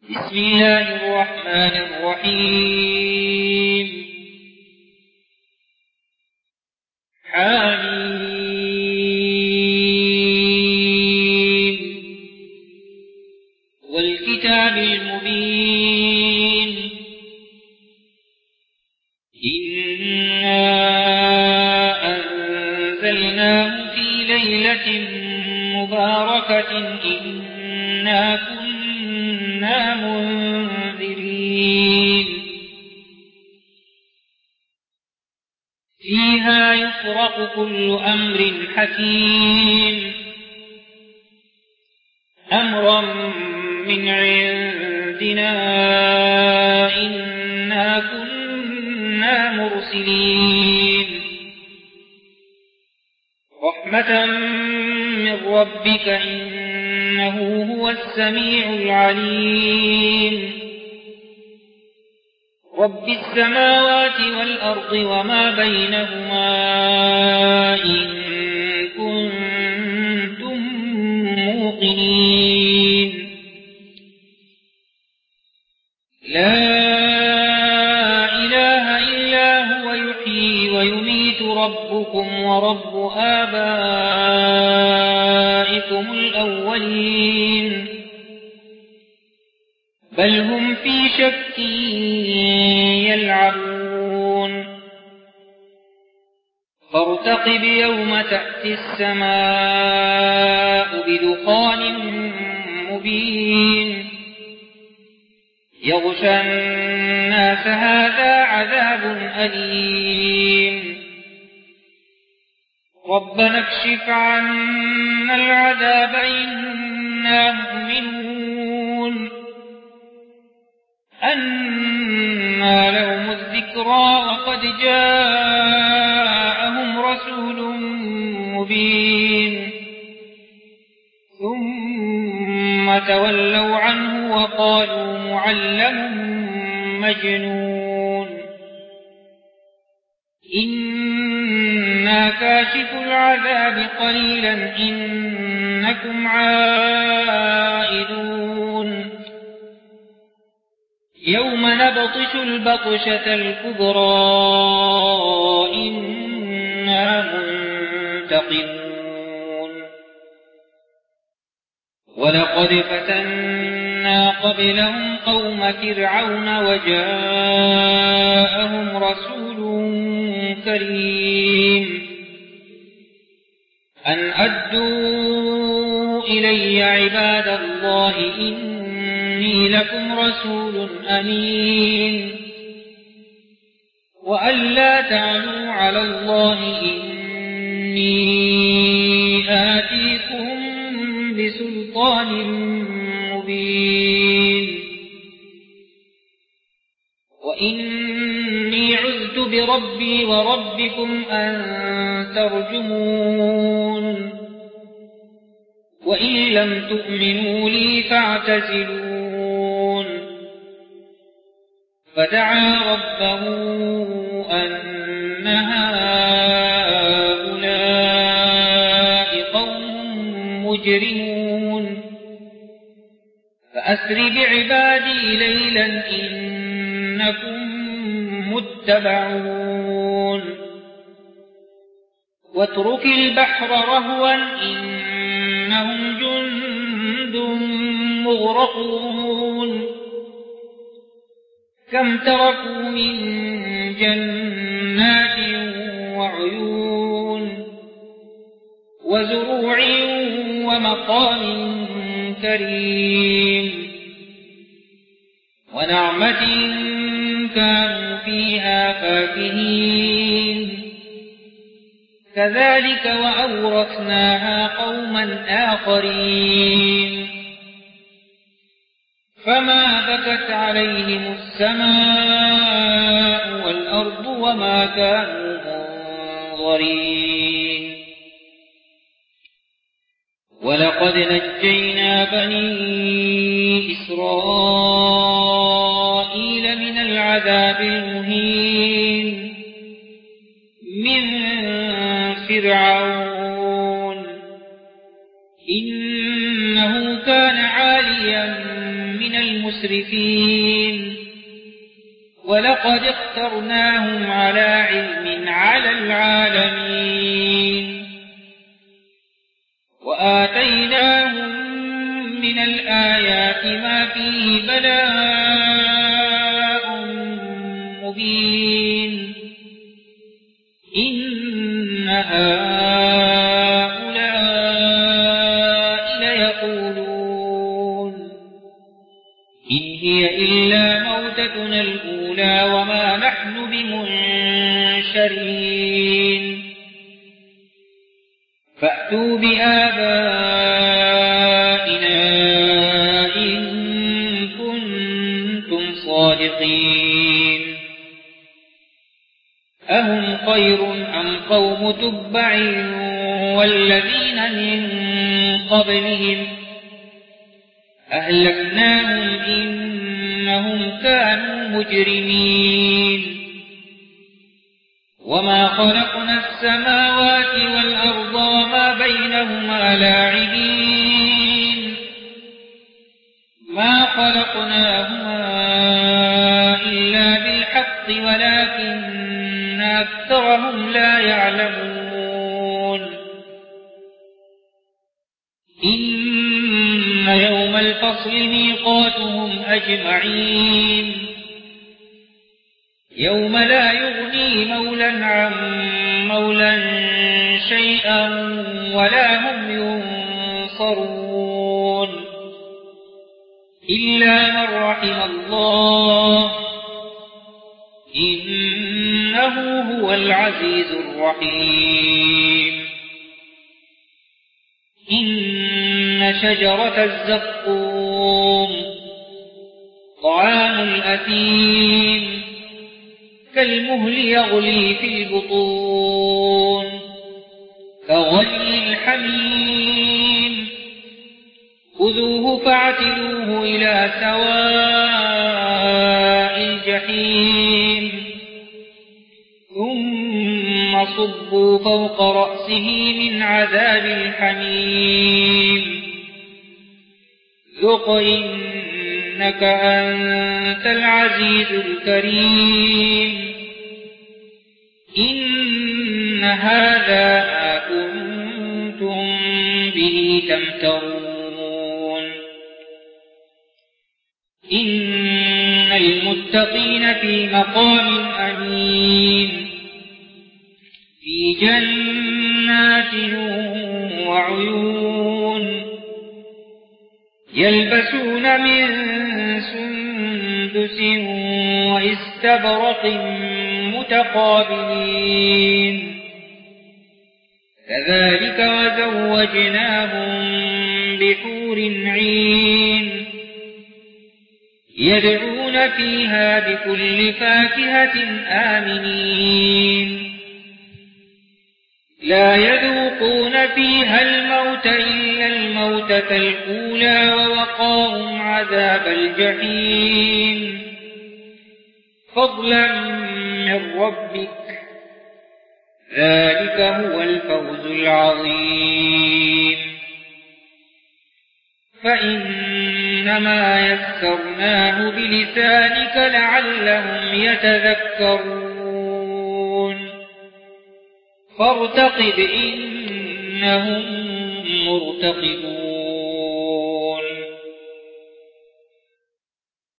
بسم الله الرحمن الرحيم حميم والكتاب المبين إنا أنزلناه في ليلة مباركة إنا كنا منذرين فيها يفرق كل أمر حكيم أمرا من عندنا إنا كنا مرسلين رحمة من ربك إنه هو السميع العليم رب السماوات والأرض وما بينهما إن كنتم موقنين لا إله إلا هو يحيي ويميت ربكم ورب آبائكم الأولين بل هم في شك يلعبون فارتقب يوم تأتي السماء بدخان مبين يغشى الناس هذا عذاب أليم ربنا اكشف عنا العذاب إنا مؤمنون أنى لهم الذكرى وقد جاءهم رسول مبين ثم تولوا عنه وقالوا معلم مجنون إنا كاشف العذاب قليلا إنكم عائدون يوم نبطش البطشة الكبرى إنا منتقمون ولقد فتنا قبلهم قوم فرعون وجاءهم رسول كريم أن أدوا إلي عباد الله إني لكم رسول أمين وأن لا تعلوا على الله إني آتيكم بسلطان مبين وإني عذت بربي وربكم أن ترجمون وإن لم تؤمنوا لي فاعتزلون فدعا ربه أن هؤلاء قوم مجرمون فأسر بعبادي ليلا إنكم متبعون واترك البحر رهوا إنهم جند مغرقون كم تركوا من جنات وعيون وزروع ومقام كريم ونعمة كانوا فيها فاكهين كذلك وأورثناها قوما آخرين فما بكت عليهم السماء والأرض وما كانوا منظرين ولقد نجينا بني إسرائيل من العذاب المهين من فرعون إنه كان عاليا من من المسرفين ولقد اخترناهم على علم على العالمين وآتيناهم من الآيات ما فيه بلاء مبين إن هؤلاء ليقولون إن هي إلا موتتنا الأولى وما نحن بمنشرين فأتوا بآبائنا إن كنتم صادقين أهم خير أم قوم تبع والذين من قبلهم أهلكناهم إنهم كانوا مجرمين وما خلقنا السماوات والأرض وما بينهما لاعبين ما خلقناهما إلا بالحق ولكن أكثرهم لا يعلمون إن يوم الفصل ميقاتهم أجمعين يوم لا يغني مولى عن مولى شيئا ولا هم ينصرون إلا من رحم الله إنه هو العزيز الرحيم إن شجرة الزقوم طعام الأثيم كالمهل يغلي في البطون كغلي الحميم خذوه فاعتلوه إلى سواء الجحيم ثم صبوا فوق رأسه من عذاب الحميم ذق إنك أنت العزيز الكريم إن هذا ما كنتم به تمترون إن المتقين في مقام أمين في جنات وعيون يلبسون من سندس وإستبرق متقابلين كذلك وزوجناهم بحور عين يدعون فيها بكل فاكهة آمنين لا يذوقون فيها الموت إلا الموتة الأولى ووقاهم عذاب الجحيم فضلا من ربك ذلك هو الفوز العظيم فإنما يسرناه بلسانك لعلهم يتذكرون فارتقب إنهم مرتقبون